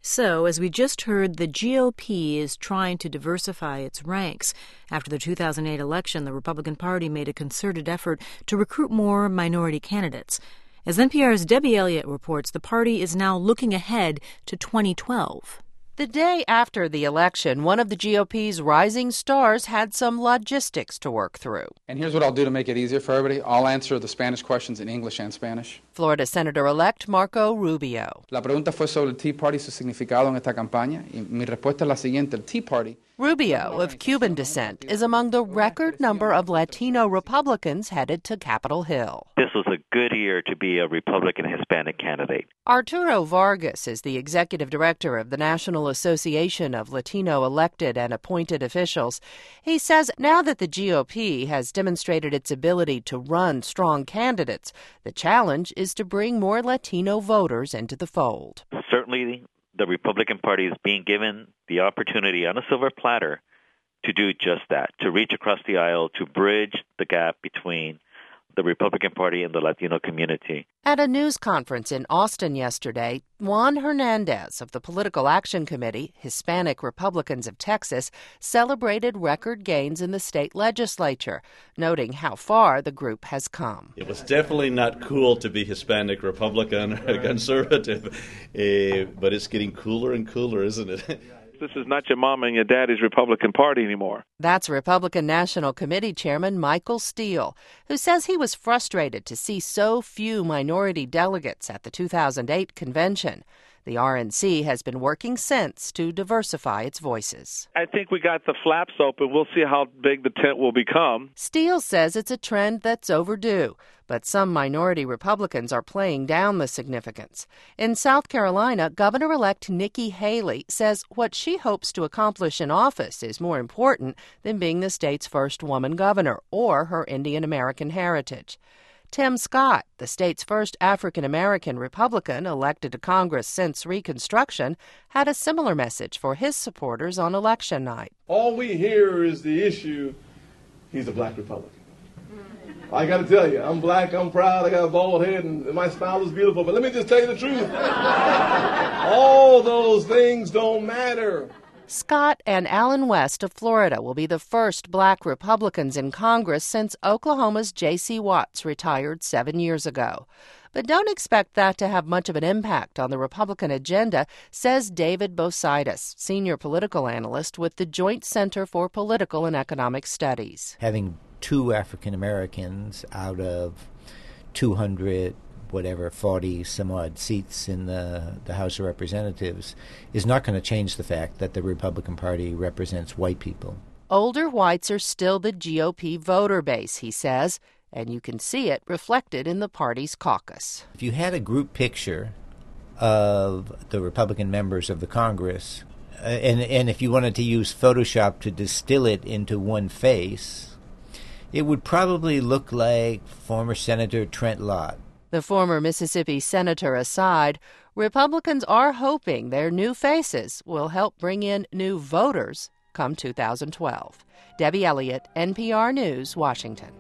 So, as we just heard, the GOP is trying to diversify its ranks. After the 2008 election, the Republican Party made a concerted effort to recruit more minority candidates. As NPR's Debbie Elliott reports, the party is now looking ahead to 2012. The day after the election, one of the GOP's rising stars had some logistics to work through. And here's what I'll do to make it easier for everybody. I'll answer the Spanish questions in English and Spanish. Florida Senator-elect Marco Rubio. La pregunta fue sobre el Tea Party y su significado en esta campaña. Y mi respuesta es la siguiente. El Tea Party... Rubio, of Cuban descent, is among the record number of Latino Republicans headed to Capitol Hill. This was a good year to be a Republican Hispanic candidate. Arturo Vargas is the executive director of the National Association of Latino elected and appointed officials. He says now that the GOP has demonstrated its ability to run strong candidates, the challenge is to bring more Latino voters into the fold. Certainly, the Republican Party is being given the opportunity on a silver platter to do just that, to reach across the aisle, to bridge the gap between the Republican Party and the Latino community. At a news conference in Austin yesterday, Juan Hernandez of the Political Action Committee, Hispanic Republicans of Texas, celebrated record gains in the state legislature, noting how far the group has come. It was definitely not cool to be Hispanic Republican or conservative, but it's getting cooler and cooler, isn't it? This is not your mama and your daddy's Republican Party anymore. That's Republican National Committee Chairman Michael Steele, who says he was frustrated to see so few minority delegates at the 2008 convention. The RNC has been working since to diversify its voices. I think we got the flaps open. We'll see how big the tent will become. Steele says it's a trend that's overdue, but some minority Republicans are playing down the significance. In South Carolina, Governor-elect Nikki Haley says what she hopes to accomplish in office is more important than being the state's first woman governor or her Indian American heritage. Tim Scott, the state's first African-American Republican elected to Congress since Reconstruction, had a similar message for his supporters on election night. All we hear is the issue, he's a black Republican. I got to tell you, I'm black, I'm proud, I got a bald head, and my smile is beautiful. But let me just tell you the truth. All those things don't matter. Scott and Allen West of Florida will be the first black Republicans in Congress since Oklahoma's J.C. Watts retired 7 years ago. But don't expect that to have much of an impact on the Republican agenda, says David Bosidas, senior political analyst with the Joint Center for Political and Economic Studies. Having 2 African Americans out of 40 some odd seats in the House of Representatives is not going to change the fact that the Republican Party represents white people. Older whites are still the GOP voter base, he says, and you can see it reflected in the party's caucus. If you had a group picture of the Republican members of the Congress, and if you wanted to use Photoshop to distill it into one face, it would probably look like former Senator Trent Lott. The former Mississippi senator aside, Republicans are hoping their new faces will help bring in new voters come 2012. Debbie Elliott, NPR News, Washington.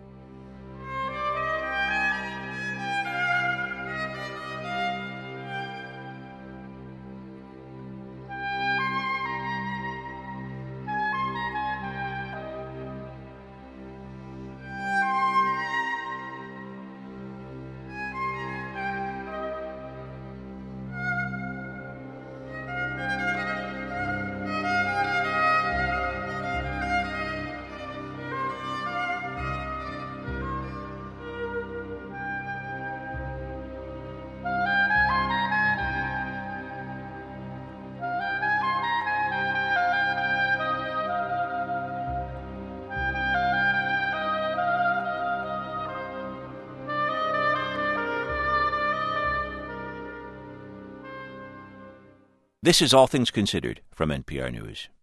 This is All Things Considered from NPR News.